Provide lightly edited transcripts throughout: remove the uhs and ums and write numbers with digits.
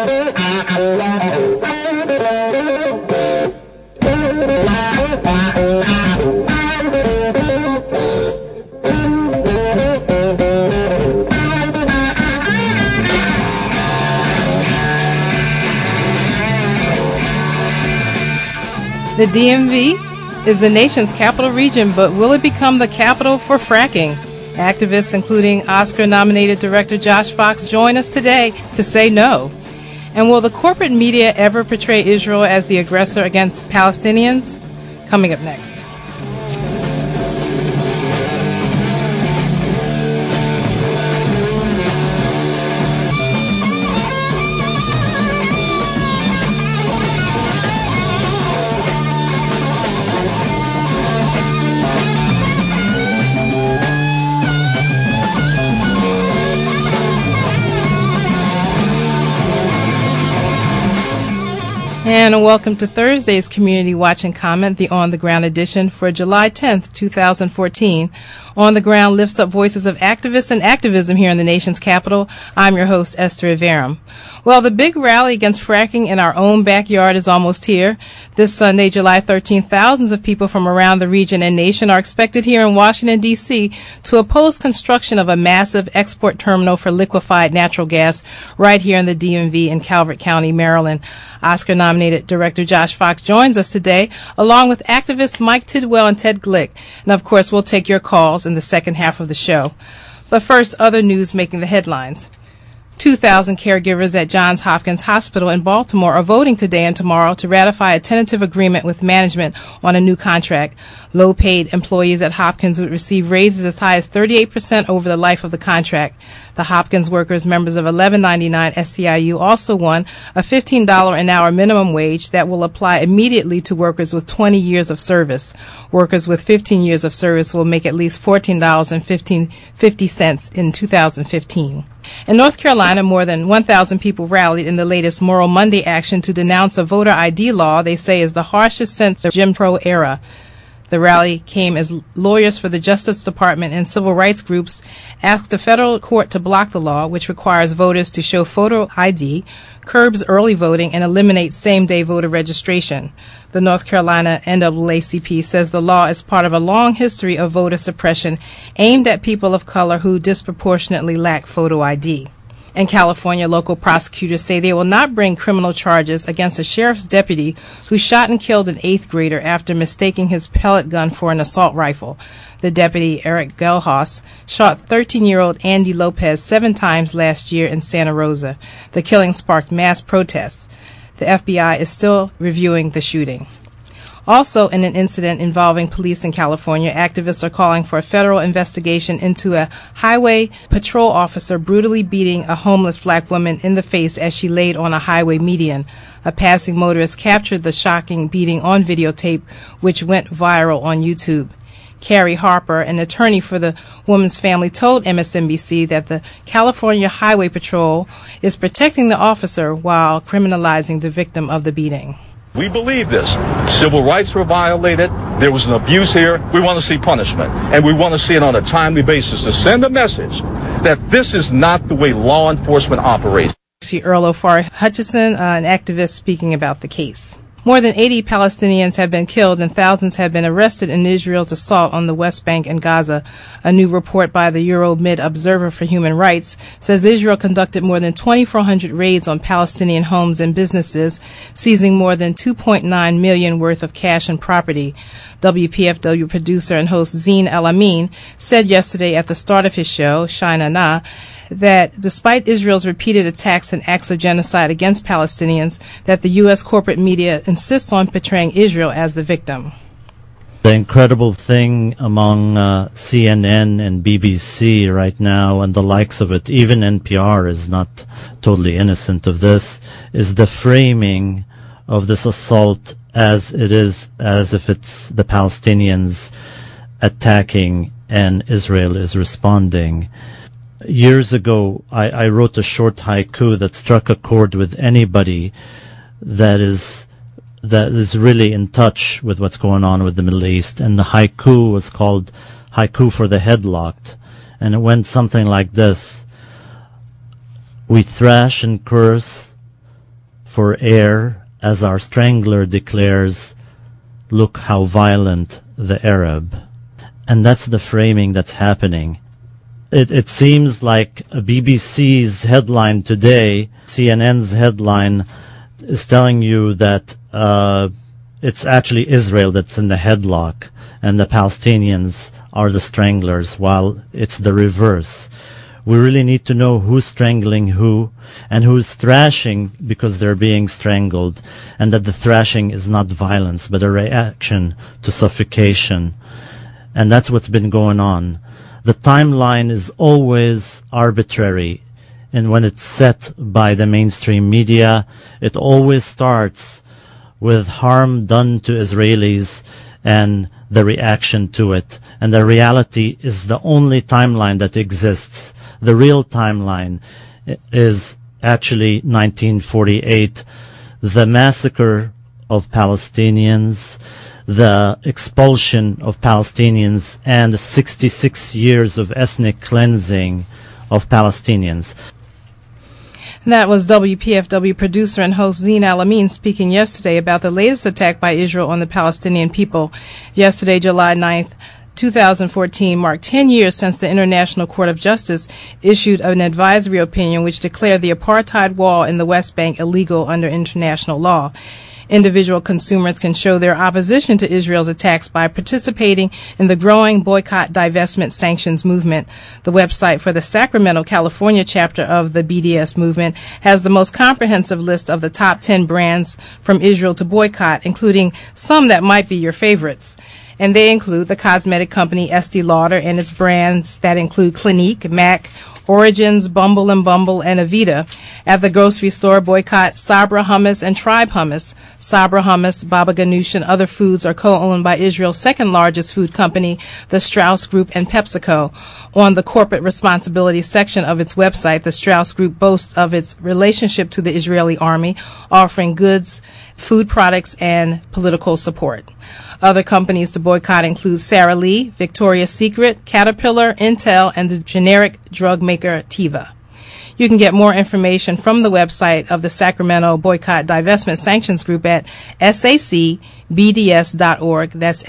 The DMV is the nation's capital region, but will it become the capital for fracking? Activists, including Oscar-nominated director Josh Fox, join us today to say no. And will the corporate media ever portray Israel as the aggressor against Palestinians? Coming up next. And welcome to Thursday's Community Watch and Comment, the On the Ground edition for July 10th, 2014. On the Ground lifts up voices of activists and activism here in the nation's capital. I'm your host, Esther Iverum. Well, the big rally against fracking in our own backyard is almost here. This Sunday, July 13th, thousands of people from around the region and nation are expected here in Washington, D.C. to oppose construction of a massive export terminal for liquefied natural gas right here in the DMV in Calvert County, Maryland. Oscar-nominated director Josh Fox joins us today, along with activists Mike Tidwell and Ted Glick. And, of course, we'll take your calls in the second half of the show. But first, other news making the headlines. 2,000 caregivers at Johns Hopkins Hospital in Baltimore are voting today and tomorrow to ratify a tentative agreement with management on a new contract. Low-paid employees at Hopkins would receive raises as high as 38% over the life of the contract. The Hopkins workers, members of 1199 SEIU, also won a $15 an hour minimum wage that will apply immediately to workers with 20 years of service. Workers with 15 years of service will make at least $14.50 in 2015. In North Carolina, more than 1,000 people rallied in the latest Moral Monday action to denounce a voter ID law they say is the harshest since the Jim Crow era. The rally came as lawyers for the Justice Department and civil rights groups asked the federal court to block the law, which requires voters to show photo ID, curbs early voting, and eliminates same-day voter registration. The North Carolina NAACP says the law is part of a long history of voter suppression aimed at people of color who disproportionately lack photo ID. In California, local prosecutors say they will not bring criminal charges against a sheriff's deputy who shot and killed an 8th grader after mistaking his pellet gun for an assault rifle. The deputy, Eric Gelhaus, shot 13-year-old Andy Lopez 7 times last year in Santa Rosa. The killing sparked mass protests. The FBI is still reviewing the shooting. Also, in an incident involving police in California, activists are calling for a federal investigation into a highway patrol officer brutally beating a homeless black woman in the face as she laid on a highway median. A passing motorist captured the shocking beating on videotape, which went viral on YouTube. Carrie Harper, an attorney for the woman's family, told MSNBC that the California Highway Patrol is protecting the officer while criminalizing the victim of the beating. We believe this. Civil rights were violated. There was an abuse here. We want to see punishment. And we want to see it on a timely basis to send a message that this is not the way law enforcement operates. Earl O'Farr Hutchison, an activist speaking about the case. More than 80 Palestinians have been killed and thousands have been arrested in Israel's assault on the West Bank and Gaza. A new report by the Euromid Observer for Human Rights says Israel conducted more than 2,400 raids on Palestinian homes and businesses, seizing more than $2.9 million worth of cash and property. WPFW producer and host Zine El-Amin said yesterday at the start of his show, Shina Na, that despite Israel's repeated attacks and acts of genocide against Palestinians, that the U.S. corporate media insists on portraying Israel as the victim. The incredible thing among CNN and BBC right now and the likes of it, even NPR is not totally innocent of this, is the framing of this assault as if it's the Palestinians attacking and Israel is responding. Years ago, I wrote a short haiku that struck a chord with anybody that is really in touch with what's going on with the Middle East. And the haiku was called Haiku for the Headlocked. And it went something like this. We thrash and curse for air, as our strangler declares, look how violent the Arab. And that's the framing that's happening. It seems like a BBC's headline today, CNN's headline, is telling you that it's actually Israel that's in the headlock and the Palestinians are the stranglers, while it's the reverse. We really need to know who's strangling who and who's thrashing because they're being strangled, and that the thrashing is not violence but a reaction to suffocation. And that's what's been going on. The timeline is always arbitrary, and when it's set by the mainstream media, it always starts with harm done to Israelis and the reaction to it. And the reality is the only timeline that exists. The real timeline is actually 1948, the massacre of Palestinians, the expulsion of Palestinians, and 66 years of ethnic cleansing of Palestinians. That was WPFW producer and host Zine Al-Amin speaking yesterday about the latest attack by Israel on the Palestinian people. Yesterday, July 9th, 2014 marked 10 years since the International Court of Justice issued an advisory opinion which declared the apartheid wall in the West Bank illegal under international law. Individual consumers can show their opposition to Israel's attacks by participating in the growing boycott, divestment, sanctions movement. The website for the Sacramento, California chapter of the BDS movement has the most comprehensive list of the top 10 brands from Israel to boycott, including some that might be your favorites. And they include the cosmetic company Estee Lauder and its brands that include Clinique, MAC, Origins, Bumble and Bumble, and Aveda. At the grocery store, boycott Sabra Hummus and Tribe Hummus. Sabra Hummus, Baba Ganoush, and other foods are co-owned by Israel's second largest food company, the Strauss Group, and PepsiCo. On the corporate responsibility section of its website, the Strauss Group boasts of its relationship to the Israeli army, offering goods, food products, and political support. Other companies to boycott include Sara Lee, Victoria's Secret, Caterpillar, Intel, and the generic drug maker Teva. You can get more information from the website of the Sacramento Boycott, Divestment, Sanctions Group at sacbds.org. That's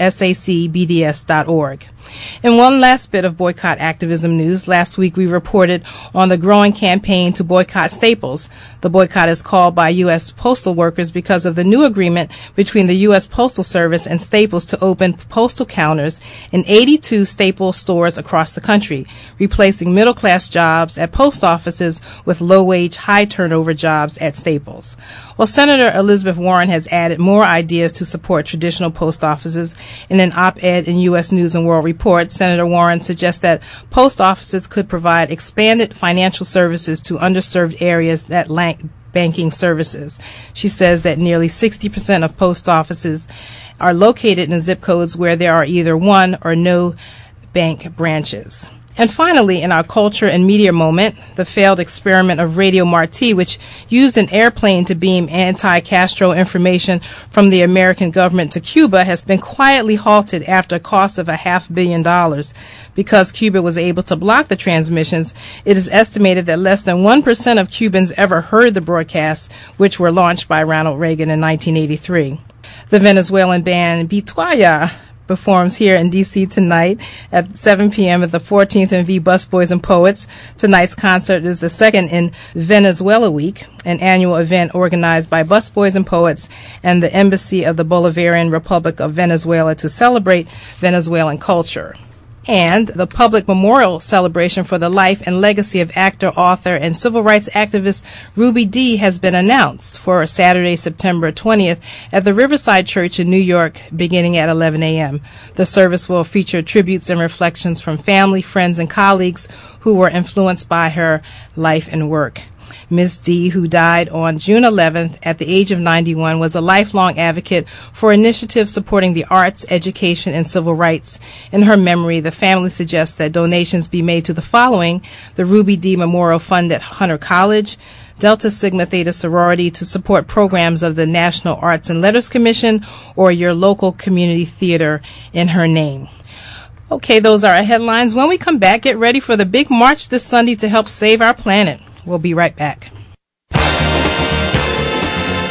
sacbds.org. And one last bit of boycott activism news. Last week we reported on the growing campaign to boycott Staples. The boycott is called by U.S. postal workers because of the new agreement between the U.S. Postal Service and Staples to open postal counters in 82 Staples stores across the country, replacing middle-class jobs at post offices with low-wage, high-turnover jobs at Staples. Well, Senator Elizabeth Warren has added more ideas to support traditional post offices. In an op-ed in U.S. News and World Report, Senator Warren suggests that post offices could provide expanded financial services to underserved areas that lack banking services. She says that nearly 60% of post offices are located in zip codes where there are either one or no bank branches. And finally, in our culture and media moment, the failed experiment of Radio Marti, which used an airplane to beam anti-Castro information from the American government to Cuba, has been quietly halted after a cost of $500 million. Because Cuba was able to block the transmissions, it is estimated that less than 1% of Cubans ever heard the broadcasts, which were launched by Ronald Reagan in 1983. The Venezuelan band Bituaya performs here in D.C. tonight at 7 p.m. at the 14th and V Busboys and Poets. Tonight's concert is the second in Venezuela Week, an annual event organized by Busboys and Poets and the Embassy of the Bolivarian Republic of Venezuela to celebrate Venezuelan culture. And the public memorial celebration for the life and legacy of actor, author, and civil rights activist Ruby Dee has been announced for Saturday, September 20th at the Riverside Church in New York, beginning at 11 a.m. The service will feature tributes and reflections from family, friends, and colleagues who were influenced by her life and work. Ms. Dee, who died on June 11th at the age of 91, was a lifelong advocate for initiatives supporting the arts, education, and civil rights. In her memory, the family suggests that donations be made to the following: the Ruby Dee Memorial Fund at Hunter College, Delta Sigma Theta Sorority to support programs of the National Arts and Letters Commission, or your local community theater in her name. Okay, those are our headlines. When we come back, get ready for the big march this Sunday to help save our planet. We'll be right back.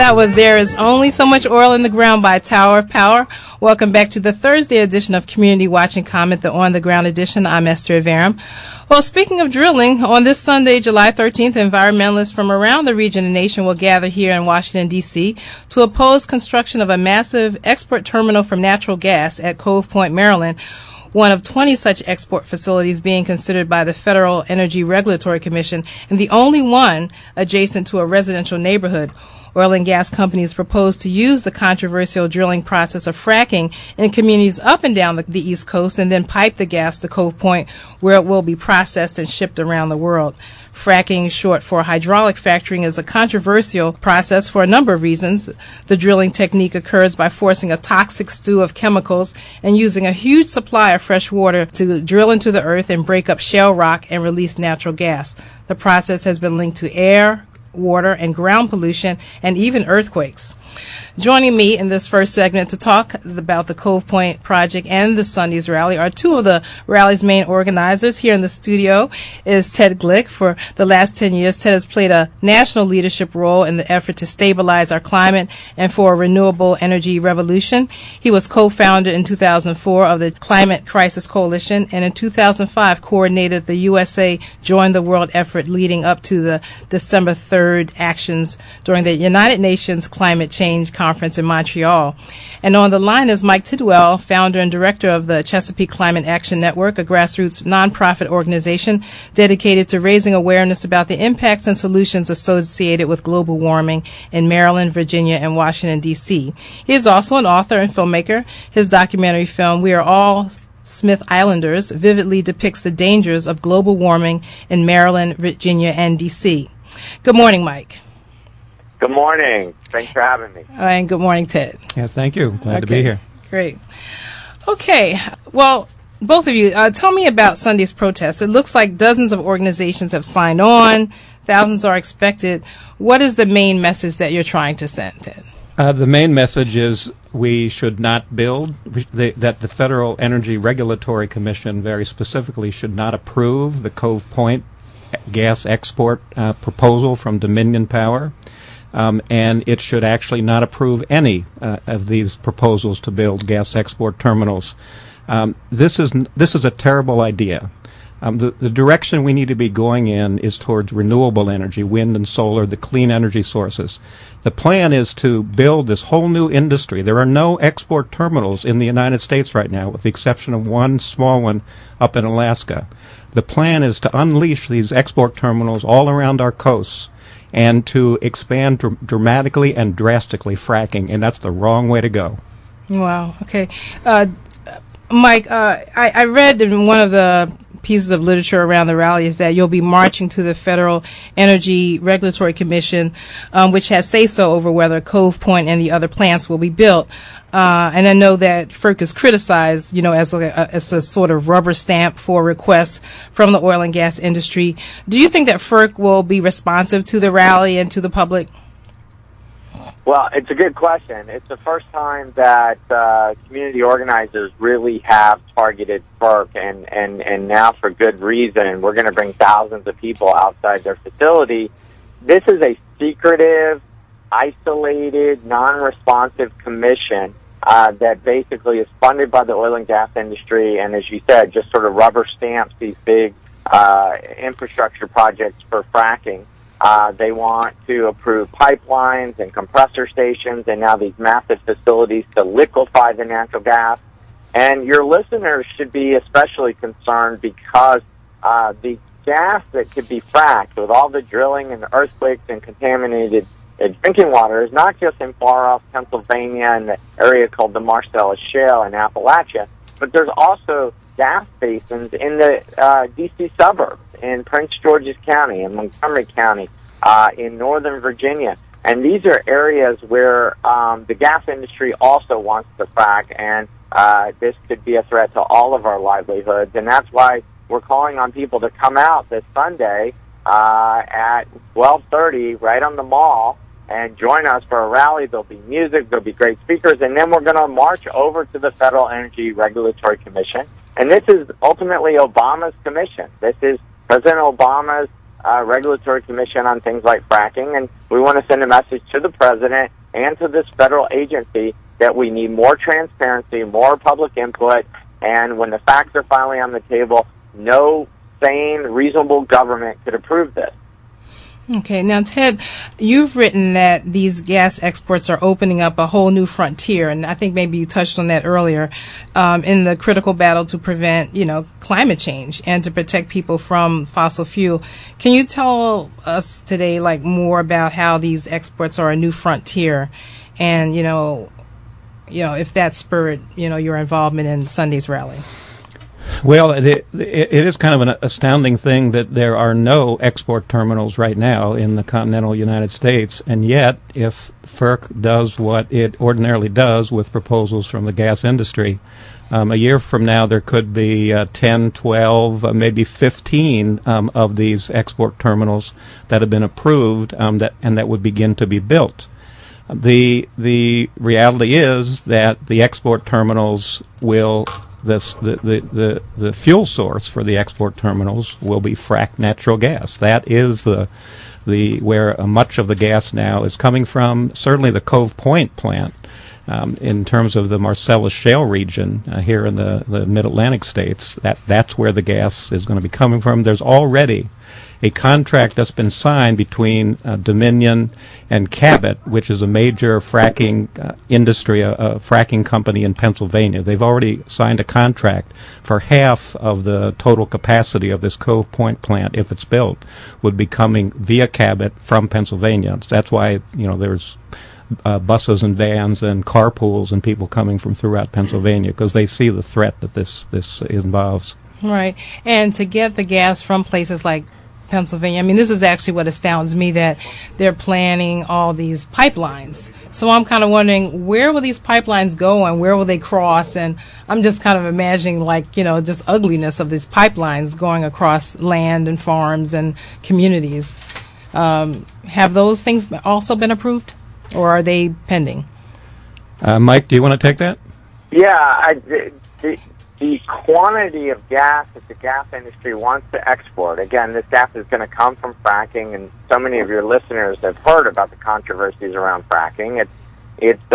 That was There Is Only So Much Oil in the Ground by Tower of Power. Welcome back to the Thursday edition of Community Watch and Comment, the On the Ground edition. I'm Esther Averam. Well, speaking of drilling, on this Sunday, July 13th, environmentalists from around the region and nation will gather here in Washington, D.C. to oppose construction of a massive export terminal for natural gas at Cove Point, Maryland, one of 20 such export facilities being considered by the Federal Energy Regulatory Commission, and the only one adjacent to a residential neighborhood. Oil and gas companies propose to use the controversial drilling process of fracking in communities up and down the East Coast and then pipe the gas to Cove Point, where it will be processed and shipped around the world. Fracking, short for hydraulic fracturing, is a controversial process for a number of reasons. The drilling technique occurs by forcing a toxic stew of chemicals and using a huge supply of fresh water to drill into the earth and break up shale rock and release natural gas. The process has been linked to air, water, and ground pollution, and even earthquakes. Joining me in this first segment to talk about the Cove Point project and the Sunday's rally are two of the rally's main organizers. Here in the studio is Ted Glick. For the last 10 years, Ted has played a national leadership role in the effort to stabilize our climate and for a renewable energy revolution. He was co-founder in 2004 of the Climate Crisis Coalition, and in 2005 coordinated the USA Join the World effort leading up to the December 3rd actions during the United Nations Climate Change Conference in Montreal. And on the line is Mike Tidwell, founder and director of the Chesapeake Climate Action Network, a grassroots nonprofit organization dedicated to raising awareness about the impacts and solutions associated with global warming in Maryland, Virginia, and Washington, D.C. He is also an author and filmmaker. His documentary film, We Are All Smith Islanders, vividly depicts the dangers of global warming in Maryland, Virginia, and D.C. Good morning, Mike. Good morning. Thanks for having me. And good morning, Ted. Yeah, thank you. Glad to be here. Great. Okay. Well, both of you, tell me about Sunday's protest. It looks like dozens of organizations have signed on. Thousands are expected. What is the main message that you're trying to send, Ted? The main message is we should not build, that the Federal Energy Regulatory Commission very specifically should not approve the Cove Point gas export proposal from Dominion Power. And it should actually not approve any of these proposals to build gas export terminals. This is a terrible idea. The direction we need to be going in is towards renewable energy, wind and solar, the clean energy sources. The plan is to build this whole new industry. There are no export terminals in the United States right now, with the exception of one small one up in Alaska. The plan is to unleash these export terminals all around our coasts and to expand dramatically and drastically fracking, and that's the wrong way to go. Wow. Okay. Mike, I read in one of the pieces of literature around the rally is that you'll be marching to the Federal Energy Regulatory Commission, which has say-so over whether Cove Point and the other plants will be built. And I know that FERC is criticized, as a sort of rubber stamp for requests from the oil and gas industry. Do you think that FERC will be responsive to the rally and to the public? Well, it's a good question. It's the first time that community organizers really have targeted FERC, and now for good reason. We're going to bring thousands of people outside their facility. This is a secretive, isolated, non-responsive commission that basically is funded by the oil and gas industry, and as you said, just sort of rubber stamps these big infrastructure projects for fracking. They want to approve pipelines and compressor stations and now these massive facilities to liquefy the natural gas. And your listeners should be especially concerned because the gas that could be fracked with all the drilling and earthquakes and contaminated drinking water is not just in far-off Pennsylvania and the area called the Marcellus Shale in Appalachia, but there's also gas basins in the D.C. suburbs, in Prince George's County, in Montgomery County, in Northern Virginia. And these are areas where the gas industry also wants to frack, and this could be a threat to all of our livelihoods. And that's why we're calling on people to come out this Sunday at 12:30 right on the mall and join us for a rally. There'll be music, there'll be great speakers, and then we're going to march over to the Federal Energy Regulatory Commission. And this is ultimately Obama's commission. This is President Obama's regulatory commission on things like fracking, and we want to send a message to the president and to this federal agency that we need more transparency, more public input, and when the facts are finally on the table, no sane, reasonable government could approve this. Okay. Now, Ted, you've written that these gas exports are opening up a whole new frontier, and I think maybe you touched on that earlier, in the critical battle to prevent, climate change and to protect people from fossil fuel. Can you tell us today, more about how these exports are a new frontier, and if that spurred, your involvement in Sunday's rally? Well, it is kind of an astounding thing that there are no export terminals right now in the continental United States, and yet if FERC does what it ordinarily does with proposals from the gas industry, a year from now there could be 10, 12, maybe 15 of these export terminals that have been approved that would begin to be built. The reality is that the export terminals will the fuel source for the export terminals will be fracked natural gas. That is the where much of the gas now is coming from. Certainly the Cove Point plant, in terms of the Marcellus Shale region here in the Mid-Atlantic states, that's where the gas is going to be coming from. There's already a contract that's been signed between Dominion and Cabot, which is a major fracking industry, a fracking company in Pennsylvania. They've already signed a contract for half of the total capacity of this Cove Point plant, if it's built, would be coming via Cabot from Pennsylvania. That's why there's buses and vans and carpools and people coming from throughout Pennsylvania, because they see the threat that this involves. Right, and to get the gas from places like Pennsylvania, this is actually what astounds me, that they're planning all these pipelines. So I'm kind of wondering, where will these pipelines go and where will they cross? And I'm just kind of imagining just ugliness of these pipelines going across land and farms and communities. Have those things also been approved, or are they pending? Mike, do you want to take that? Yeah, the quantity of gas that the gas industry wants to export, again, this gas is going to come from fracking, and so many of your listeners have heard about the controversies around fracking. It's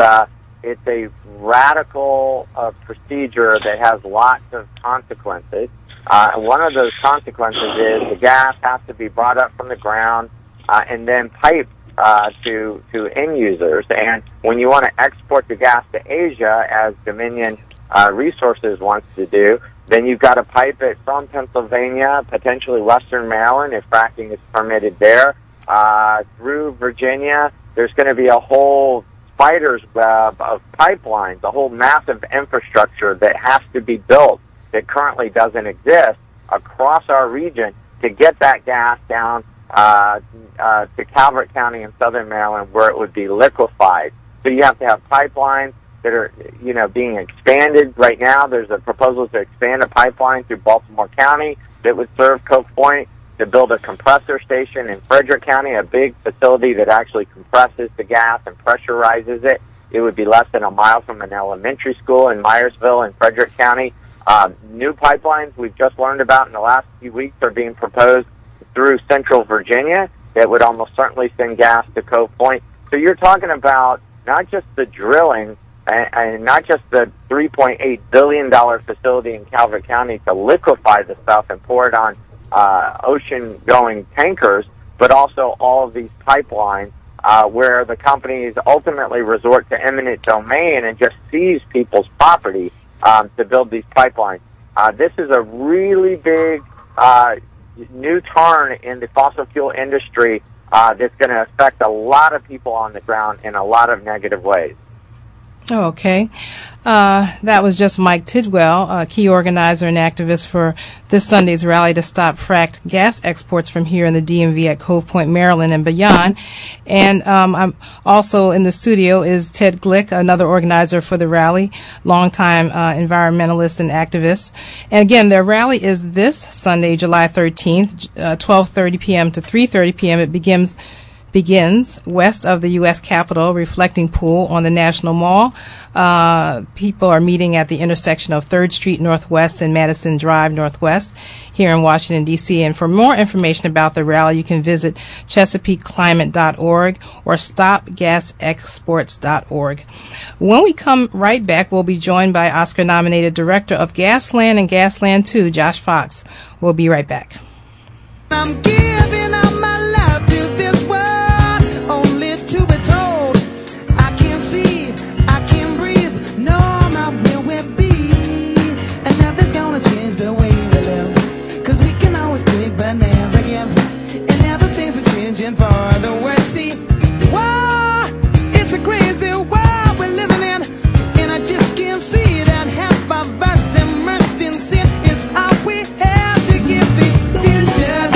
a radical procedure that has lots of consequences. One of those consequences is the gas has to be brought up from the ground and then piped to end users. And when you want to export the gas to Asia, as Dominion Resources wants to do, then you've got to pipe it from Pennsylvania, potentially Western Maryland, if fracking is permitted there, through Virginia. There's going to be a whole spider's web of pipelines, a whole massive infrastructure that has to be built that currently doesn't exist across our region to get that gas down to Calvert County in southern Maryland, where it would be liquefied. So you have to have pipelines that are, being expanded. Right now, there's a proposal to expand a pipeline through Baltimore County that would serve Cove Point, to build a compressor station in Frederick County, a big facility that actually compresses the gas and pressurizes it. It would be less than a mile from an elementary school in Myersville in Frederick County. New pipelines we've just learned about in the last few weeks are being proposed through central Virginia that would almost certainly send gas to Cove Point. So you're talking about not just the drilling and not just the $3.8 billion facility in Calvert County to liquefy the stuff and pour it on ocean-going tankers, but also all of these pipelines where the companies ultimately resort to eminent domain and just seize people's property to build these pipelines. This is a really big new turn in the fossil fuel industry that's going to affect a lot of people on the ground in a lot of negative ways. Oh, okay. That was just Mike Tidwell, a key organizer and activist for this Sunday's rally to stop fracked gas exports from here in the DMV at Cove Point, Maryland, and beyond. And I'm also in the studio is Ted Glick, another organizer for the rally, longtime environmentalist and activist. And again, their rally is this Sunday, July 13th, 12:30 p.m. to 3:30 p.m. It begins begins west of the U.S. Capitol, reflecting pool on the National Mall. People are meeting at the intersection of 3rd Street Northwest and Madison Drive Northwest here in Washington, D.C. And for more information about the rally, you can visit ChesapeakeClimate.org or StopGasExports.org. When we come right back, we'll be joined by Oscar-nominated director of Gasland and Gasland 2, Josh Fox. We'll be right back. I'm giving up my life to this world, only to be told I can't see, I can't breathe, no, I'm not where we'll be. And nothing's gonna change the way we live, 'cause we can always take but never give. And now the things are changing for the worse. See, whoa, it's a crazy world we're living in, and I just can't see that half of us immersed in sin is all we have to give these futures.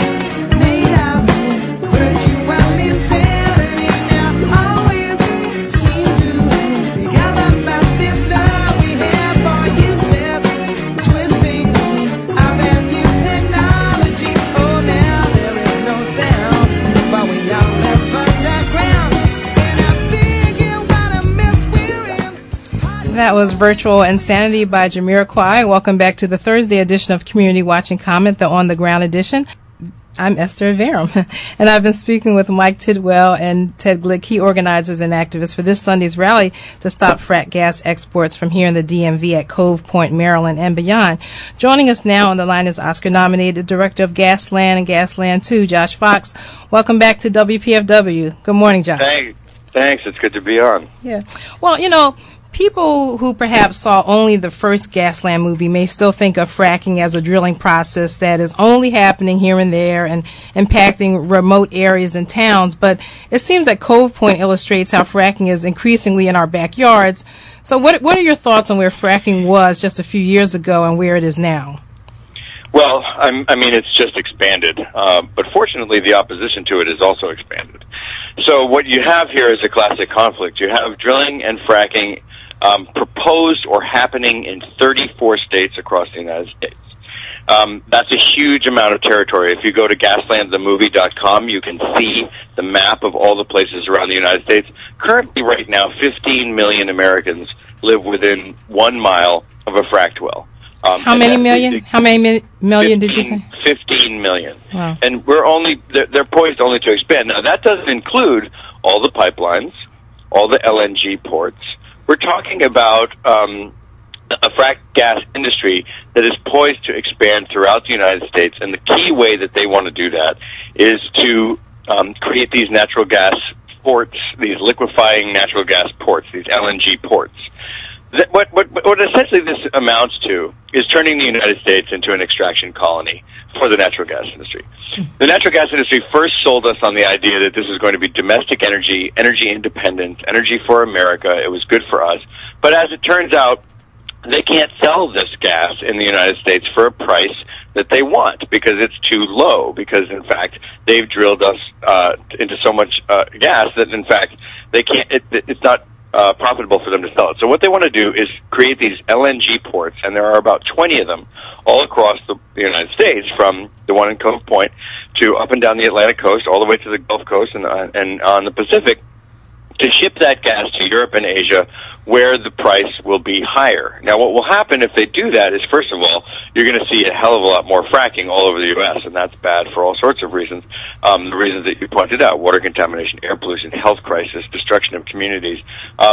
That was Virtual Insanity by Jamiroquai. Welcome back to the Thursday edition of Community Watch and Comment, the On the Ground edition. I'm Esther Verum, and I've been speaking with Mike Tidwell and Ted Glick, key organizers and activists for this Sunday's rally to stop frack gas exports from here in the DMV at Cove Point, Maryland, and beyond. Joining us now on the line is Oscar-nominated director of Gasland and Gasland 2, Josh Fox. Welcome back to WPFW. Good morning, Josh. Thanks. It's good to be on. Yeah. Well, you know, people who perhaps saw only the first Gasland movie may still think of fracking as a drilling process that is only happening here and there and impacting remote areas and towns, but it seems that Cove Point illustrates how fracking is increasingly in our backyards. So what are your thoughts on where fracking was just a few years ago and where it is now? Well, I mean, it's just expanded, but fortunately the opposition to it is also expanded. So what you have here is a classic conflict. You have drilling and fracking proposed or happening in 34 states across the United States. That's a huge amount of territory. If you go to gaslandthemovie.com, you can see the map of all the places around the United States. Currently, right now, 15 million Americans live within 1 mile of a fracked well. How many million? How many million did you say? 15 million. Wow. And they're poised only to expand. Now, that doesn't include all the pipelines, all the LNG ports. We're talking about a frack gas industry that is poised to expand throughout the United States, and the key way that they want to do that is to create these natural gas ports, these liquefying natural gas ports, these LNG ports. What essentially this amounts to is turning the United States into an extraction colony for the natural gas industry. The natural gas industry first sold us on the idea that this was going to be domestic energy, energy independence, energy for America. It was good for us. But as it turns out, they can't sell this gas in the United States for a price that they want because it's too low, because in fact they've drilled us into so much gas that in fact they can't. It's not profitable for them to sell it. So what they want to do is create these LNG ports, and there are about 20 of them all across the United States, from the one in Cove Point to up and down the Atlantic coast, all the way to the Gulf Coast and on the Pacific, to ship that gas to Europe and Asia, where the price will be higher. Now, what will happen if they do that is, first of all, you're going to see a hell of a lot more fracking all over the U.S., and that's bad for all sorts of reasons. The reasons that you pointed out: water contamination, air pollution, health crisis, destruction of communities.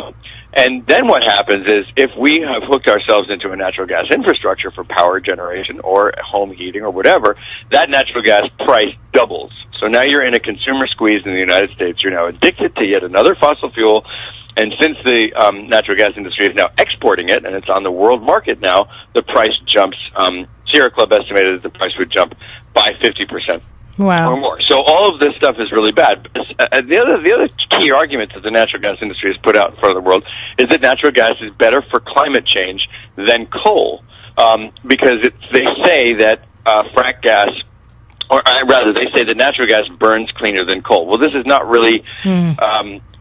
And then what happens is, if we have hooked ourselves into a natural gas infrastructure for power generation or home heating or whatever, that natural gas price doubles. So now you're in a consumer squeeze in the United States. You're now addicted to yet another fossil fuel. And since the natural gas industry is now exporting it, and it's on the world market now, the price jumps. Sierra Club estimated that the price would jump by 50%. Wow. Or more. So all of this stuff is really bad. The other key argument that the natural gas industry has put out in front of the world is that natural gas is better for climate change than coal, because they say that frack gas, or rather, they say that natural gas burns cleaner than coal. Well, this is not really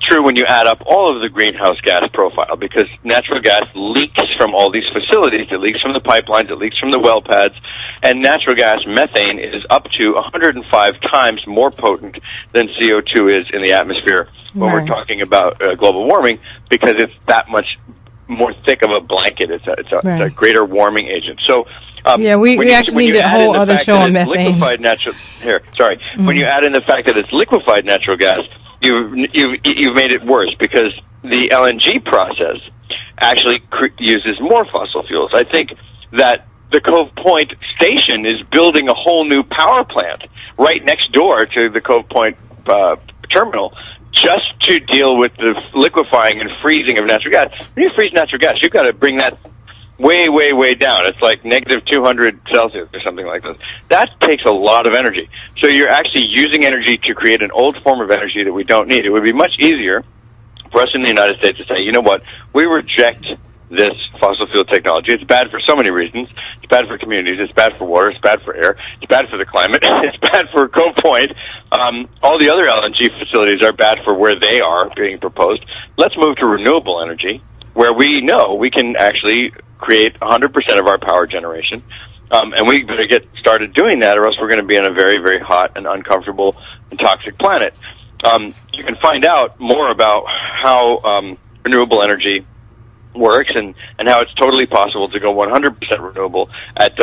true when you add up all of the greenhouse gas profile, because natural gas leaks from all these facilities. It leaks from the pipelines, it leaks from the well pads, and natural gas methane is up to 105 times more potent than CO2 is in the atmosphere when we're talking about global warming, because it's that much more thick of a blanket. It's a greater warming agent. So we actually need a whole other show on methane. Liquefied natural when you add in the fact that it's liquefied natural gas, you've made it worse, because the LNG process actually uses more fossil fuels. I think that the Cove Point station is building a whole new power plant right next door to the Cove Point terminal, just to deal with the liquefying and freezing of natural gas. When you freeze natural gas, you've got to bring that way, way, way down. It's like negative 200 Celsius or something like this. That takes a lot of energy. So you're actually using energy to create an old form of energy that we don't need. It would be much easier for us in the United States to say, you know what, we reject this fossil fuel technology. It's bad for so many reasons. It's bad for communities. It's bad for water. It's bad for air. It's bad for the climate. It's bad for Cove Point. All the other LNG facilities are bad for where they are being proposed. Let's move to renewable energy, where we know we can actually create 100% of our power generation. And we better get started doing that, or else we're going to be on a very, very hot and uncomfortable and toxic planet. You can find out more about how renewable energy works and how it's totally possible to go 100% renewable at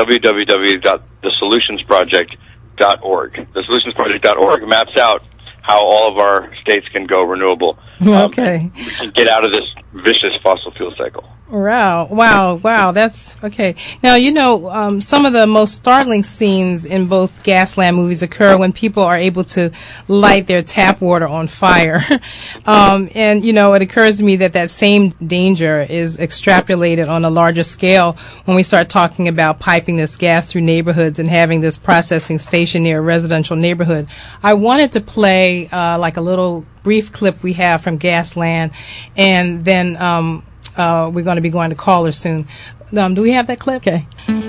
www.thesolutionsproject.org. Thesolutionsproject.org maps out how all of our states can go renewable. Okay. We can get out of this vicious fossil fuel cycle. Wow. That's okay. Now, some of the most startling scenes in both Gasland movies occur when people are able to light their tap water on fire. And, it occurs to me that same danger is extrapolated on a larger scale when we start talking about piping this gas through neighborhoods and having this processing station near a residential neighborhood. I wanted to play like a little brief clip we have from Gasland, and then we're going to be going to callers soon. Do we have that clip? Okay.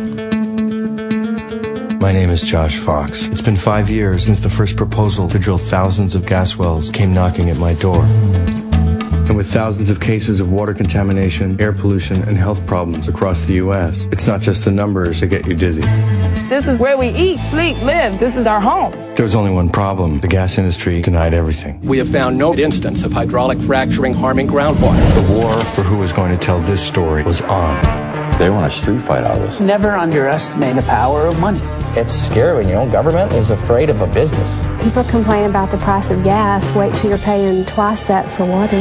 My name is Josh Fox. It's been 5 years since the first proposal to drill thousands of gas wells came knocking at my door. And with thousands of cases of water contamination, air pollution, and health problems across the U.S., it's not just the numbers that get you dizzy. This is where we eat, sleep, live. This is our home. There was only one problem. The gas industry denied everything. We have found no instance of hydraulic fracturing harming groundwater. The war for who was going to tell this story was on. They want a street fight out of us. Never underestimate the power of money. It's scary when, government is afraid of a business. People complain about the price of gas. Wait till you're paying twice that for water.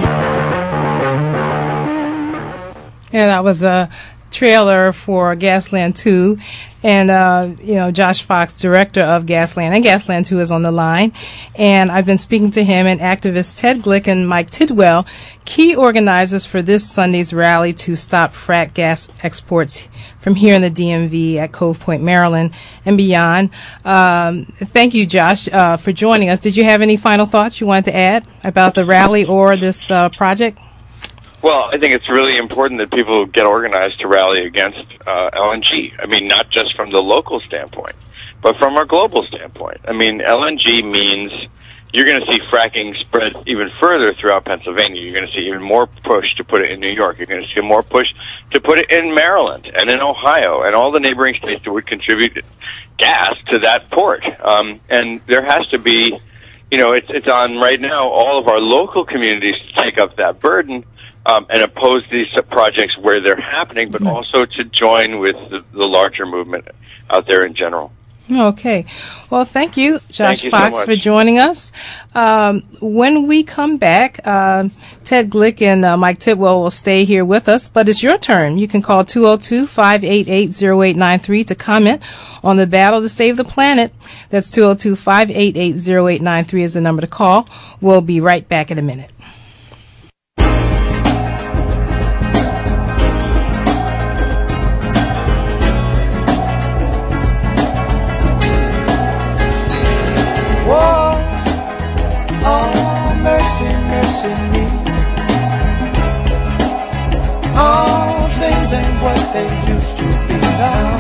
Yeah, that was a trailer for Gasland 2. And, Josh Fox, director of Gasland, and Gasland 2 is on the line. And I've been speaking to him and activists Ted Glick and Mike Tidwell, key organizers for this Sunday's rally to stop frack gas exports from here in the DMV at Cove Point, Maryland, and beyond. Thank you, Josh, for joining us. Did you have any final thoughts you wanted to add about the rally or this project? Well, I think it's really important that people get organized to rally against LNG. I mean, not just from the local standpoint, but from our global standpoint. I mean, LNG means you're going to see fracking spread even further throughout Pennsylvania. You're going to see even more push to put it in New York. You're going to see more push to put it in Maryland and in Ohio and all the neighboring states that would contribute gas to that port. And there has to be, it's on right now all of our local communities to take up that burden. And oppose these projects where they're happening, but also to join with the larger movement out there in general. Okay. Well, thank you, Josh Fox, for joining us. When we come back, Ted Glick and Mike Tidwell will stay here with us, but it's your turn. You can call 202-588-0893 to comment on the battle to save the planet. That's 202-588-0893 is the number to call. We'll be right back in a minute. All things ain't what they used to be now.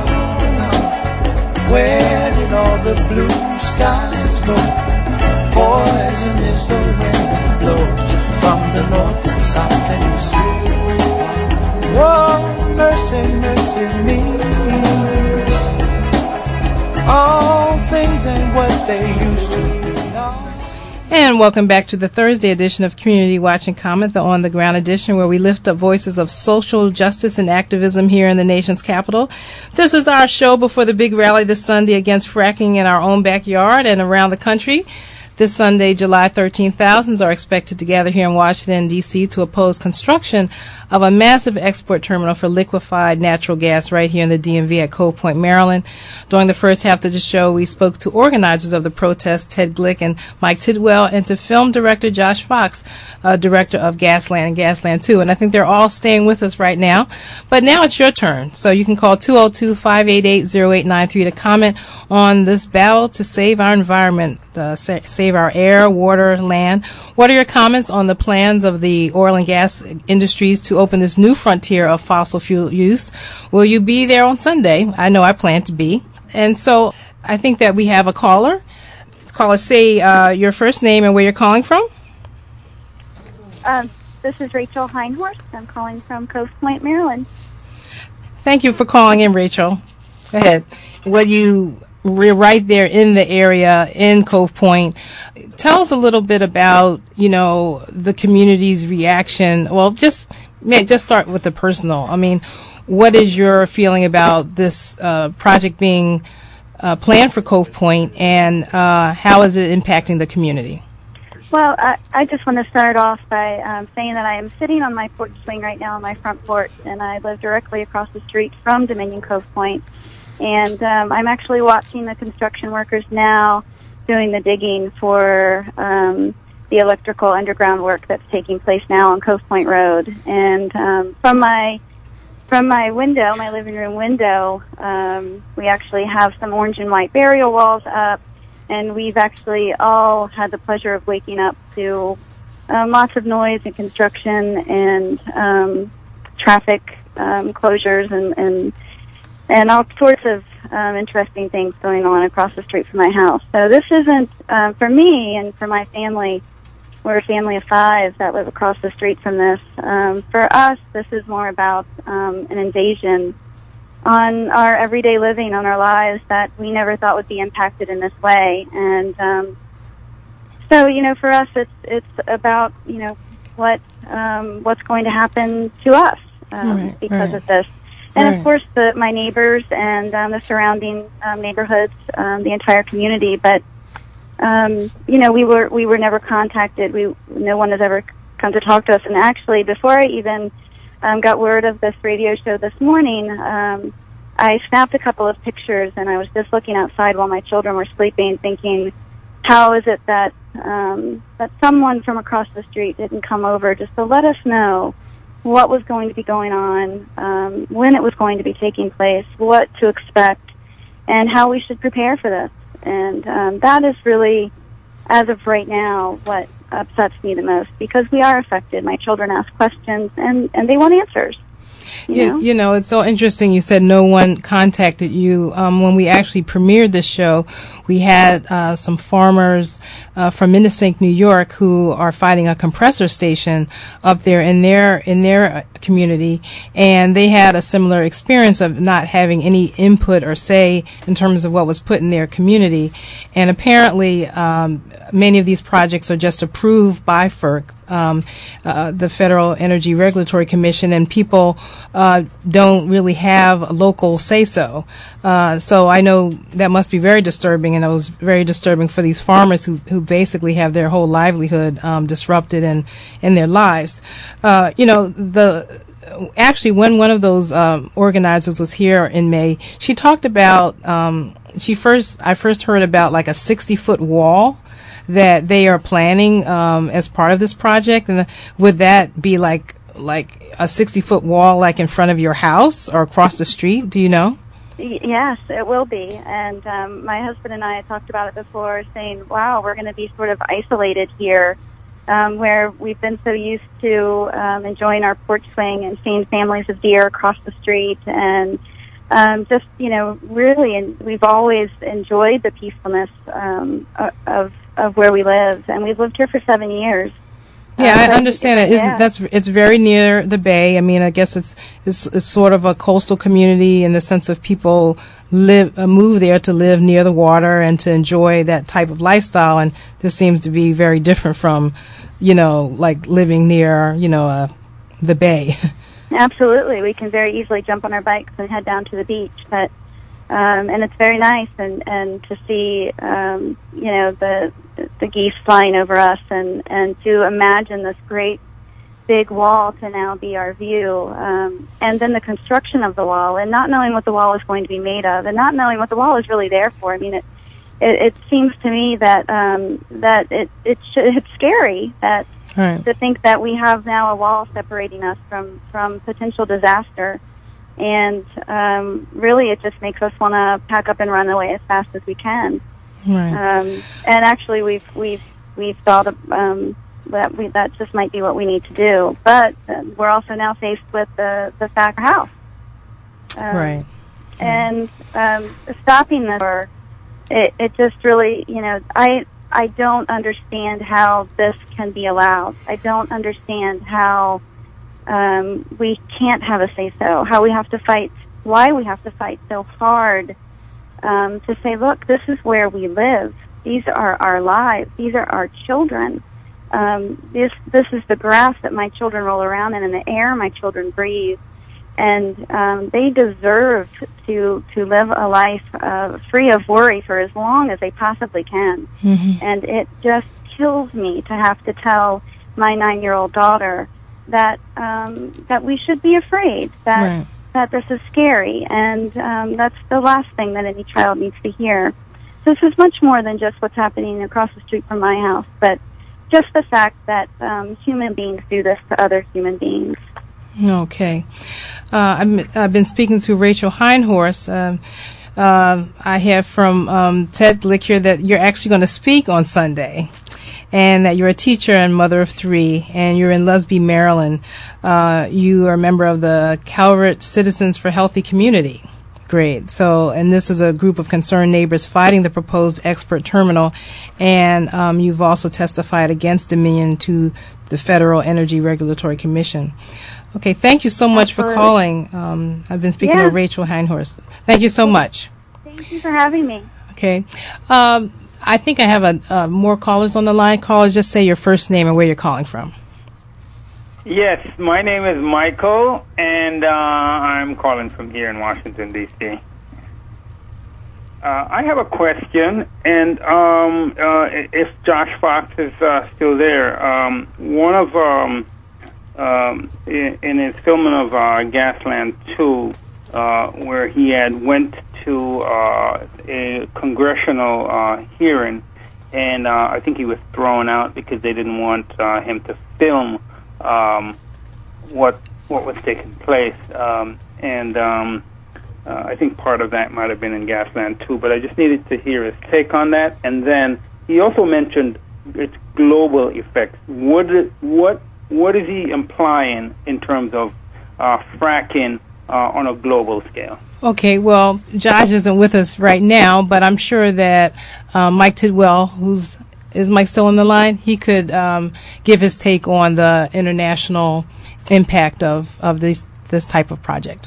Where did all the blue skies go? Poison is the wind that blows from the Lord put something new. Oh, mercy, mercy me. All things ain't what they used to be. And welcome back to the Thursday edition of Community Watch and Comment, the On the Ground edition, where we lift up voices of social justice and activism here in the nation's capital. This is our show before the big rally this Sunday against fracking in our own backyard and around the country. This Sunday, July 13th, thousands are expected to gather here in Washington, D.C. to oppose construction of a massive export terminal for liquefied natural gas right here in the DMV at Cove Point, Maryland. During the first half of the show, we spoke to organizers of the protest, Ted Glick and Mike Tidwell, and to film director Josh Fox, director of Gasland and Gasland 2. And I think they're all staying with us right now. But now it's your turn. So you can call 202-588-0893 to comment on this battle to save our environment, save our air, water, land. What are your comments on the plans of the oil and gas industries to open this new frontier of fossil fuel use? Will you be there on Sunday? I know I plan to be. And so I think that we have a caller. Caller, say your first name and where you're calling from. This is Rachel Heinhorst. I'm calling from Cove Point, Maryland. Thank you for calling in, Rachel. Go ahead. We're right there in the area in Cove Point. Tell us a little bit about, the community's reaction. Well, just start with the personal. I mean, what is your feeling about this project being planned for Cove Point, and how is it impacting the community? Well, I just want to start off by saying that I am sitting on my porch swing right now on my front porch, and I live directly across the street from Dominion Cove Point. And I'm actually watching the construction workers now doing the digging for the electrical underground work that's taking place now on Cove Point Road. And from my window, my living room window, we actually have some orange and white burial walls up, and we've actually all had the pleasure of waking up to lots of noise and construction and traffic closures and all sorts of interesting things going on across the street from my house. So this isn't, for me and for my family, we're a family of 5 that live across the street from this. For us, this is more about an invasion on our everyday living, on our lives that we never thought would be impacted in this way. And so, for us, it's about, what's going to happen to us because of this. And of course, my neighbors and the surrounding neighborhoods, the entire community. But we were never contacted. No one has ever come to talk to us. And actually, before I even got word of this radio show this morning, I snapped a couple of pictures, and I was just looking outside while my children were sleeping, thinking, how is it that that someone from across the street didn't come over just to let us know what was going to be going on, when it was going to be taking place, what to expect, and how we should prepare for this. And that is really, as of right now, what upsets me the most, because we are affected. My children ask questions, and they want answers. You know, it's so interesting. You said no one contacted you. When we actually premiered this show, we had some farmers from Minnesink, New York, who are fighting a compressor station up there in their community, and they had a similar experience of not having any input or say in terms of what was put in their community. And apparently, many of these projects are just approved by FERC, the Federal Energy Regulatory Commission, and people don't really have a local say-so. So I know that must be very disturbing, and it was very disturbing for these farmers who basically have their whole livelihood disrupted in their lives. Actually, when one of those organizers was here in May, she talked about, I first heard about like a 60-foot wall that they are planning as part of this project. And would that be like a 60-foot wall like in front of your house or across the street? Do you know? Yes, it will be. And my husband and I had talked about it before, saying, wow, we're going to be sort of isolated here, where we've been so used to enjoying our porch swing and seeing families of deer across the street. And just, really, and we've always enjoyed the peacefulness of where we live. And we've lived here for 7 years. Yeah, I understand it. It's very near the bay. I mean, I guess it's sort of a coastal community in the sense of people move there to live near the water and to enjoy that type of lifestyle. And this seems to be very different from, like living near, the bay. Absolutely, we can very easily jump on our bikes and head down to the beach, but and it's very nice and to see the geese flying over us and to imagine this great big wall to now be our view, and then the construction of the wall and not knowing what the wall is going to be made of and not knowing what the wall is really there for. I mean, it seems to me that it's scary that. Right. To think that we have now a wall separating us from potential disaster, and really it just makes us want to pack up and run away as fast as we can. Right. And actually, we've thought that just might be what we need to do, but we're also now faced with the fact of house. Right. And stopping this, it just really, I don't understand how this can be allowed. I don't understand how we can't have a say-so, how we have to fight, why we have to fight so hard to say, look, this is where we live. These are our lives. These are our children. This is the grass that my children roll around in and the air my children breathe. And they deserve to live a life free of worry for as long as they possibly can. Mm-hmm. And it just kills me to have to tell my 9-year-old daughter that we should be afraid, that this is scary, and that's the last thing that any child needs to hear. So this is much more than just what's happening across the street from my house, but just the fact that human beings do this to other human beings. Okay. I've been speaking to Rachel Heinhorst. I have from Ted Glick here that you're actually going to speak on Sunday, and that you're a teacher and mother of 3, and you're in Lusby, Maryland. You are a member of the Calvert Citizens for Healthy Community. Great. So, and this is a group of concerned neighbors fighting the proposed export terminal, and you've also testified against Dominion to the Federal Energy Regulatory Commission. Okay, thank you so much for calling. I've been speaking with Rachel Heinhorst. Thank you so much. Thank you for having me. Okay. I think I have more callers on the line. Callers, just say your first name and where you're calling from. Yes, my name is Michael, and I'm calling from here in Washington, D.C. I have a question, and if Josh Fox is still there, one of in his filming of Gasland 2, where he had went to a congressional hearing, and I think he was thrown out because they didn't want him to film what was taking place, and I think part of that might have been in Gasland 2, but I just needed to hear his take on that. And then he also mentioned its global effects. What is he implying in terms of fracking on a global scale? Okay, well, Josh isn't with us right now, but I'm sure that Mike Tidwell, is Mike still on the line? He could give his take on the international impact of this type of project.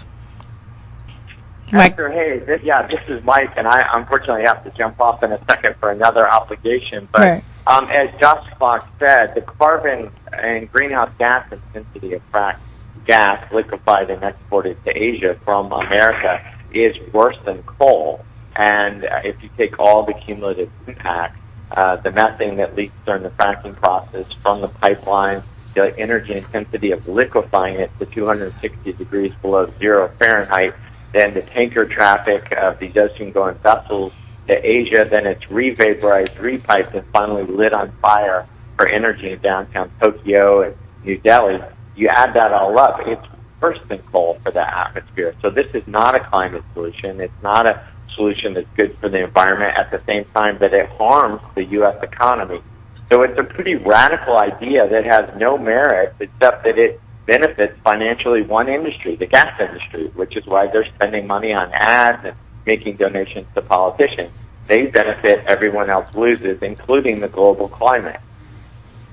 Mike? Hey, this is Mike, and I unfortunately have to jump off in a second for another obligation, but right. As Josh Fox said, the carbon and greenhouse gas intensity of fracked gas liquefied and exported to Asia from America is worse than coal. And if you take all the cumulative impact, the methane that leaks during the fracking process from the pipeline, the energy intensity of liquefying it to 260 degrees below 0 Fahrenheit, then the tanker traffic of these ocean-going vessels to Asia, then it's re-vaporized, repiped, and finally lit on fire for energy in downtown Tokyo and New Delhi. You add that all up, it's worse than coal for the atmosphere. So this is not a climate solution. It's not a solution that's good for the environment at the same time that it harms the U.S. economy. So it's a pretty radical idea that has no merit except that it benefits financially one industry, the gas industry, which is why they're spending money on ads and making donations to politicians. They benefit, everyone else loses, including the global climate.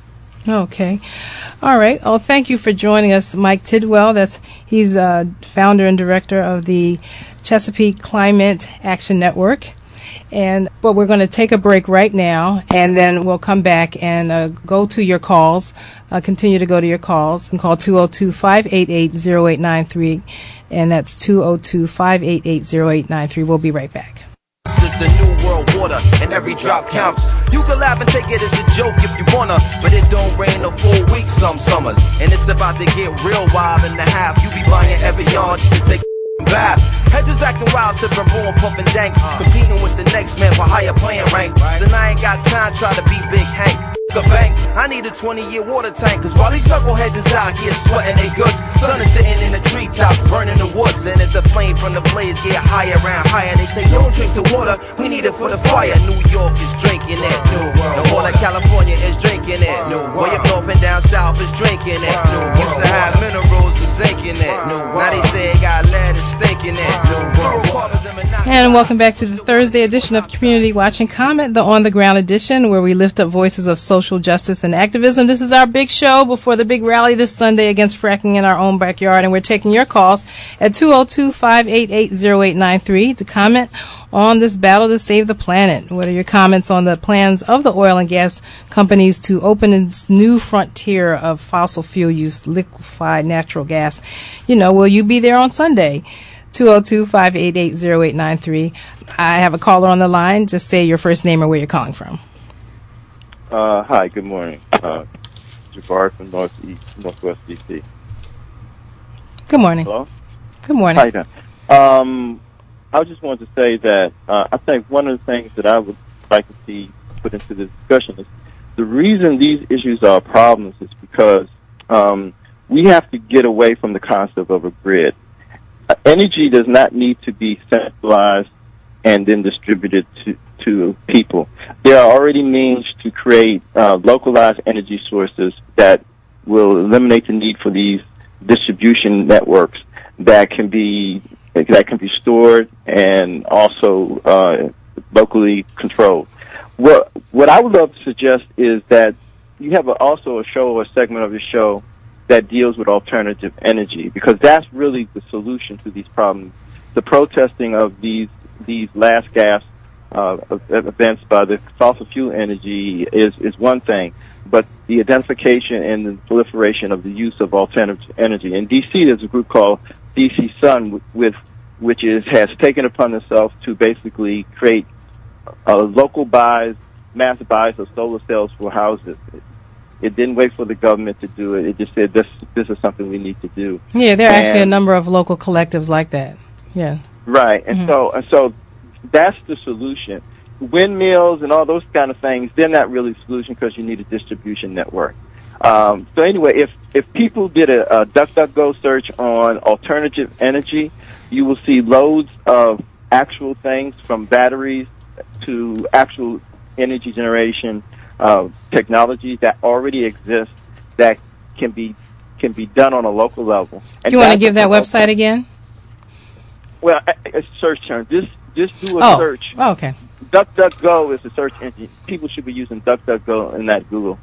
Okay. All right. Oh, thank you for joining us, Mike Tidwell. He's founder and director of the Chesapeake Climate Action Network. But we're going to take a break right now, and then we'll come back and go to your calls, continue to go to your calls, and call 202-588-0893, and that's 202-588-0893. We'll be right back. This is the new world order, and every drop counts. You can laugh and take it as a joke if you wanna, but it don't rain a full week some summers, and it's about to get real wild in the half. You be buying every yard just to take a bath. Heads is acting wild, sipping raw, pumping dank, competing with the next man for higher playing rank. So now I ain't got time try to be Big Hank. The bank, I need a 20-year water tank, cause while these knuckleheads is out here sweating they goods, the sun is sitting in the treetops, burning the woods, and as the flame from the blaze get higher and higher, they say don't drink the water, we need it for the fire. New York is drinking it, and all of California is drinking it, way up north and down south is drinking it, used to have minerals and zinc in it, now they say it got lead and stink in it. And welcome back to the Thursday edition of Community Watch and Comment, the on-the-ground edition, where we lift up voices of social justice and activism. This is our big show before the big rally this Sunday against fracking in our own backyard, and we're taking your calls at 202-588-0893 to comment on this battle to save the planet. What are your comments on the plans of the oil and gas companies to open this new frontier of fossil fuel use, liquefied natural gas? Will you be there on Sunday? 202-588-0893. I have a caller on the line. Just say your first name or where you're calling from. Hi, good morning. Jabbar from Northwest D.C. Good morning. Hello? Good morning. How you doing? I just wanted to say that I think one of the things that I would like to see put into the discussion is the reason these issues are problems is because we have to get away from the concept of a grid. Energy does not need to be centralized and then distributed to people. There are already means to create localized energy sources that will eliminate the need for these distribution networks that can be stored and also locally controlled. What I would love to suggest is that you have also a show or a segment of your show that deals with alternative energy, because that's really the solution to these problems. The protesting of these last gas events by the fossil fuel energy is one thing, but the identification and the proliferation of the use of alternative energy. In D.C., there's a group called D.C. Sun, which has taken upon itself to basically create local mass buys of solar cells for houses. It didn't wait for the government to do it. It just said this is something we need to do. Yeah, there are actually a number of local collectives like that. Yeah. Right, and so that's the solution. Windmills and all those kind of things, they're not really a solution because you need a distribution network. So anyway, if people did a DuckDuckGo search on alternative energy, you will see loads of actual things from batteries to actual energy generation technologies that already exist that can be done on a local level. And you want to give that website again? Well, a search term. Just do a search. Oh, okay. DuckDuckGo is a search engine. People should be using DuckDuckGo and not Google.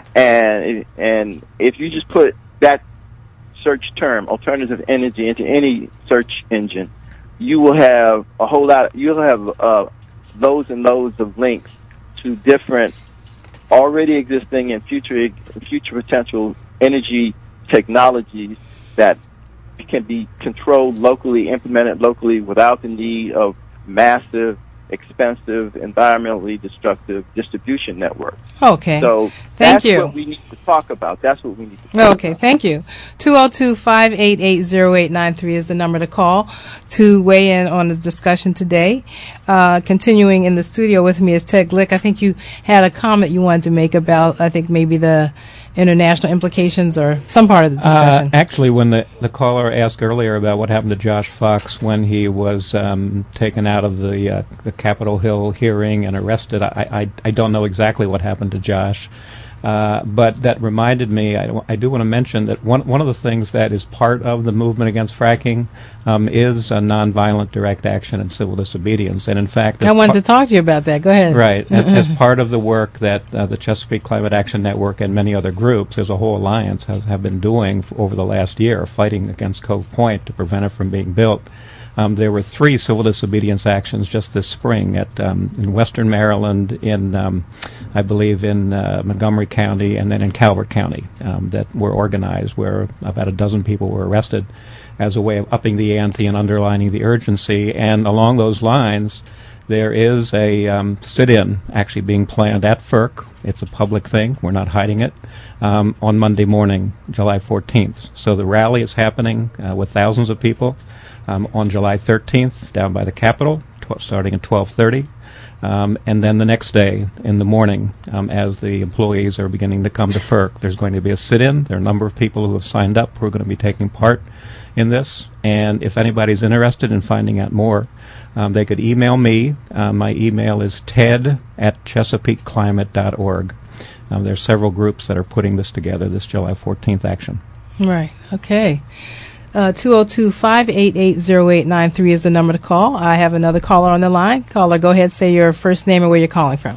And if you just put that search term, alternative energy, into any search engine, you will have a whole lot. You'll have loads and loads of links to different already existing and future potential energy technologies that can be controlled locally, implemented locally, without the need of massive, expensive, environmentally destructive distribution networks. Okay. So that's what we need to talk about. That's what we need to talk about. Okay, thank you. 202-588-0893 is the number to call to weigh in on the discussion today. Continuing in the studio with me is Ted Glick. I think you had a comment you wanted to make about, I think, maybe the international implications or some part of the discussion. Actually, when the caller asked earlier about what happened to Josh Fox when he was taken out of the Capitol Hill hearing and arrested, I don't know exactly what happened to Josh. But that reminded me, I do want to mention that one of the things that is part of the movement against fracking is a nonviolent direct action and civil disobedience. And in fact, I wanted to talk to you about that. Go ahead. Right. As part of the work that the Chesapeake Climate Action Network and many other groups, there's a whole alliance, have been doing over the last year, fighting against Cove Point to prevent it from being built. There were 3 civil disobedience actions just this spring in Western Maryland, in I believe in Montgomery County, and then in Calvert County that were organized, where about a dozen people were arrested as a way of upping the ante and underlining the urgency. And along those lines, there is a sit-in actually being planned at FERC. It's a public thing. We're not hiding it. On Monday morning, July 14th. So the rally is happening with thousands of people. On July 13th, down by the Capitol, starting at 12:30, and then the next day in the morning, as the employees are beginning to come to FERC, there's going to be a sit-in. There are a number of people who have signed up who are going to be taking part in this, and if anybody's interested in finding out more, they could email me. My email is ted@chesapeakeclimate.org. There's several groups that are putting this together, this July 14th action. Right. Okay. 202-588-0893 is the number to call. I have another caller on the line. Caller, go ahead, say your first name and where you're calling from.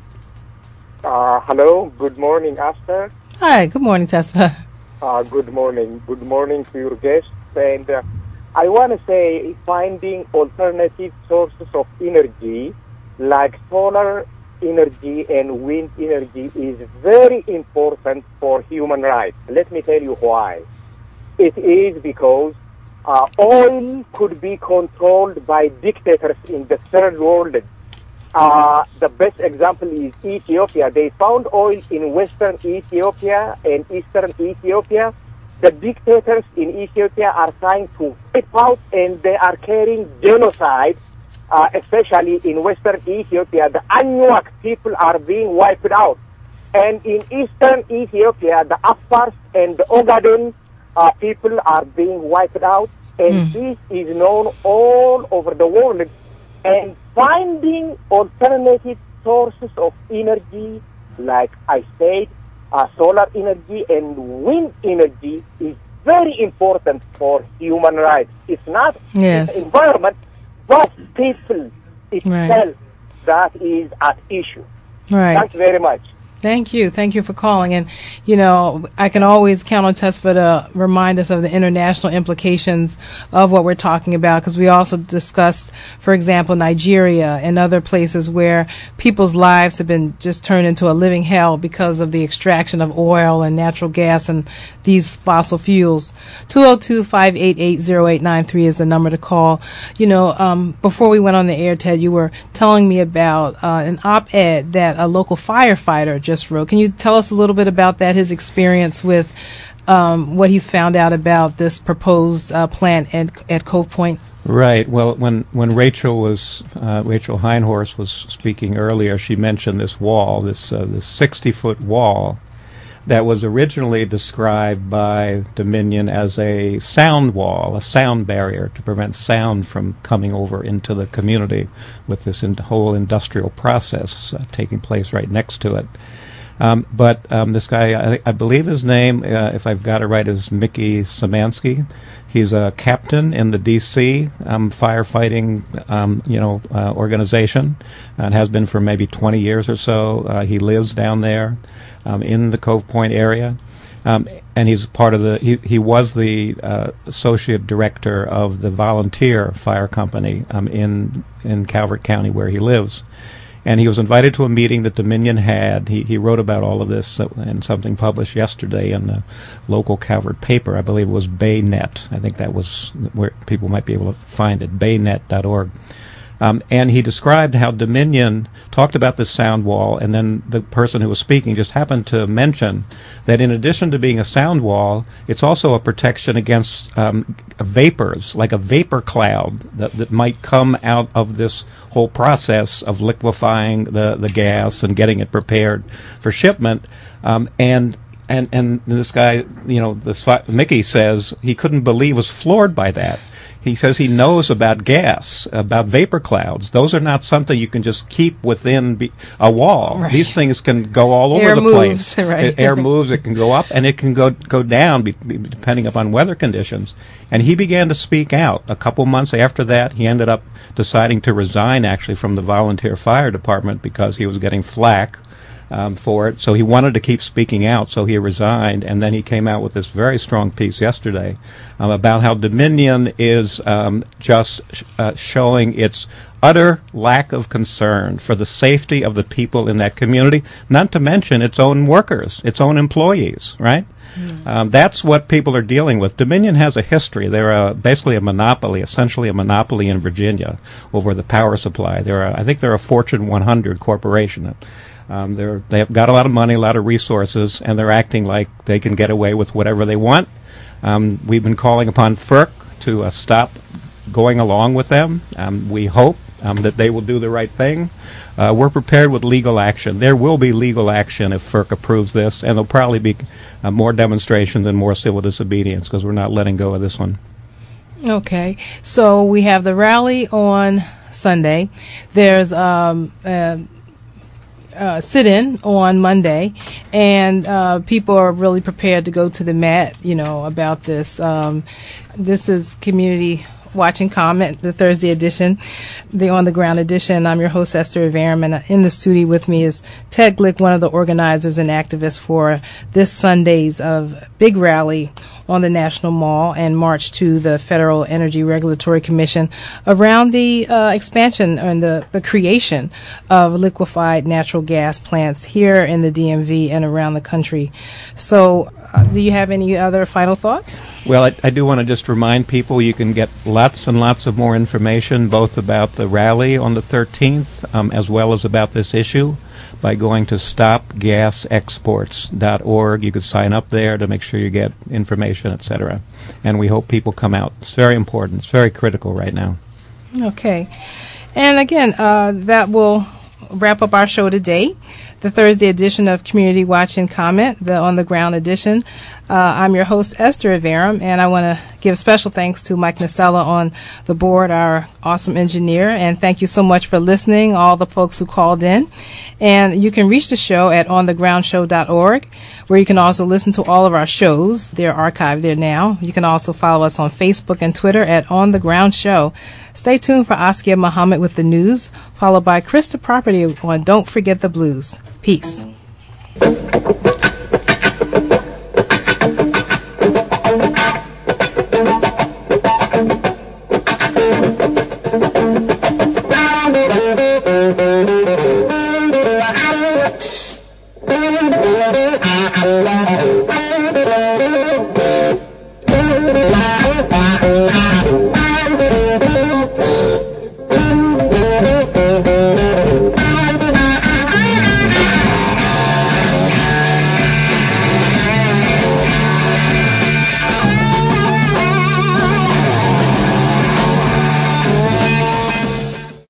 Hello. Good morning, Astor. Hi. Good morning, Tesfa. Good morning. Good morning to your guests. And I want to say finding alternative sources of energy like solar energy and wind energy is very important for human rights. Let me tell you why. It is because oil could be controlled by dictators in the third world. The best example is Ethiopia. They found oil in western Ethiopia and eastern Ethiopia. The dictators in Ethiopia are trying to wipe out, and they are carrying genocide, especially in western Ethiopia. The Anuak people are being wiped out. And in eastern Ethiopia, the Afars and the Ogaden people are being wiped out, and this is known all over the world. And finding alternative sources of energy, like I said, solar energy and wind energy, is very important for human rights. It's not the environment, but people itself that is at issue. Right. Thanks very much. Thank you. Thank you for calling. And, you know, I can always count on Tesfa to remind us of the international implications of what we're talking about, because we also discussed, for example, Nigeria and other places where people's lives have been just turned into a living hell because of the extraction of oil and natural gas and these fossil fuels. 202-588-0893 is the number to call. You know, before we went on the air, Ted, you were telling me about an op-ed that a local firefighter just wrote. Can you tell us a little bit about that, his experience with what he's found out about this proposed plant at Cove Point? Right. Well, when Rachel Heinhorst was speaking earlier, she mentioned this wall, this 60-foot wall that was originally described by Dominion as a sound wall, a sound barrier to prevent sound from coming over into the community, with this whole industrial process taking place right next to it. But this guy, I believe his name, if I've got it right, is Mickey Szymanski. He's a captain in the D.C. firefighting, organization, and has been for maybe 20 years or so. He lives down there in the Cove Point area, and he's part of he was the associate director of the volunteer fire company in Calvert County, where he lives. And he was invited to a meeting that Dominion had. He wrote about all of this in something published yesterday in the local Calvert paper. I believe it was Baynet. I think that was where people might be able to find it, baynet.org. And he described how Dominion talked about this sound wall, and then the person who was speaking just happened to mention that in addition to being a sound wall, it's also a protection against vapors, like a vapor cloud that might come out of this whole process of liquefying the gas and getting it prepared for shipment. And this guy, Mickey says he couldn't believe, was floored by that. He says he knows about gas, about vapor clouds. Those are not something you can just keep within a wall. Right. These things can go all over Air the moves, place. right. Air moves. It can go up and it can go down depending upon weather conditions. And he began to speak out. A couple months after that, he ended up deciding to resign actually from the volunteer fire department because he was getting flack for it. So he wanted to keep speaking out, so he resigned, and then he came out with this very strong piece yesterday about how Dominion is just showing its utter lack of concern for the safety of the people in that community, not to mention its own workers, its own employees, right? That's what people are dealing with. Dominion has a history. They're basically a monopoly, essentially a monopoly in Virginia over the power supply. I think they're a Fortune 100 corporation. They've got a lot of money, a lot of resources, and they're acting like they can get away with whatever they want. We've been calling upon FERC to stop going along with them. We hope that they will do the right thing. We're prepared with legal action. There will be legal action if FERC approves this, and there'll probably be more demonstrations and more civil disobedience because we're not letting go of this one. Okay. So we have the rally on Sunday. There's sit-in on Monday, and people are really prepared to go to the mat, about this. This is Community Watch and Comment, the Thursday edition, the On the Ground edition. I'm your host, Esther Averum, and in the studio with me is Ted Glick, one of the organizers and activists for this Sunday's big rally on the National Mall and march to the Federal Energy Regulatory Commission around the expansion and the creation of liquefied natural gas plants here in the DMV and around the country. So do you have any other final thoughts? Well, I do want to just remind people you can get lots and lots of more information both about the rally on the 13th as well as about this issue by going to stopgasexports.org. You could sign up there to make sure you get information, etc. And we hope people come out. It's very important. It's very critical right now. Okay. And again, that will wrap up our show today. The Thursday edition of Community Watch and Comment, the On the Ground edition. I'm your host, Esther Averum, and I want to give special thanks to Mike Nacella on the board, our awesome engineer, and thank you so much for listening, all the folks who called in. And you can reach the show at onthegroundshow.org, where you can also listen to all of our shows. They're archived there now. You can also follow us on Facebook and Twitter at On the Ground Show. Stay tuned for Askia Muhammad with the news, followed by Krista Property on Don't Forget the Blues. Peace. Bye.